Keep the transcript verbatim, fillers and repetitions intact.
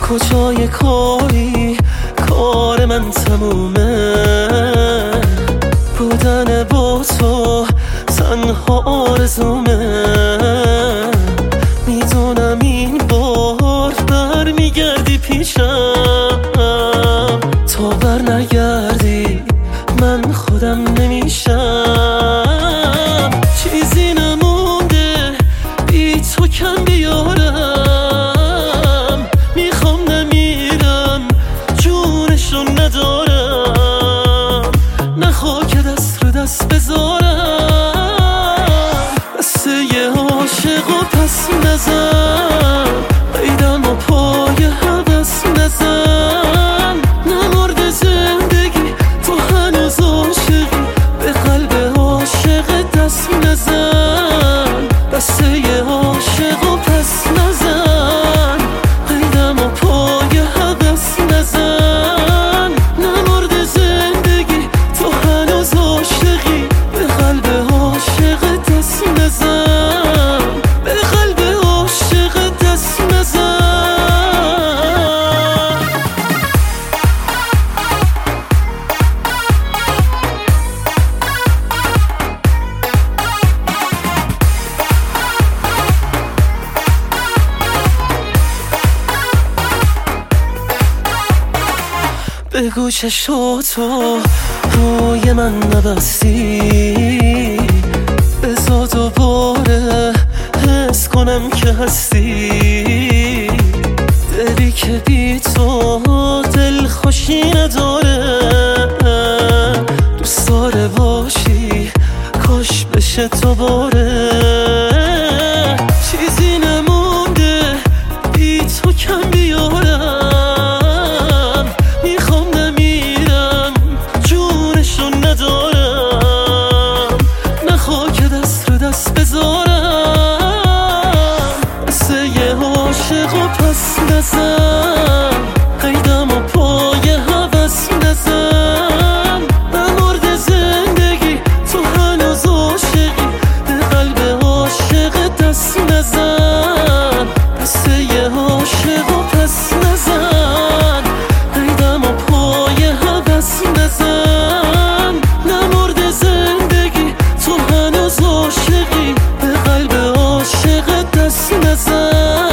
کجای کاری کار من تمومه، بودن با تو تنها آرزومه. میدونم این بار بر میگردی پیشم، تا بر نگردی من خودم نمیشم. چیزی نمونده بی تو کم بیارم، میخوام نمیرم جونشو ندارم، نخوا که دست رو دست بذارم. دسته یه عاشق و پس نزن، قیدم و پای حوث نزن. نمرد زندگی تو هنوز عاشقی، به قلب عاشق دست نزن. دسته یه عاشق و پس نزن، قیدم و پای حوث نزن. نمرد زندگی تو هنوز عاشقی، به قلب عاشق دست نزن. به قلب عاشق دست نزن. بگو چشاتو روی من نبستی، بذار دوباره حس کنم که هستی. دلی که بی تو دل خوشی نداره، دوست داره باشی کاش بشه تو باره. چیزی نمونده بی تو کم بیارم، میخوام نمیرم جونشو ندارم، نخوا که دست رو دست بذارم. دسته یه عاشق و پس نزن، قیدم و پای حوث نزن. نمرد زندگی تو هنوز عاشقی، به قلب عاشق دست نزن. دسته یه عاشق و پس نزن، قیدم و پای حوث نزن. نمرد زندگی تو هنوز عاشقی، به قلب عاشق دست نزن.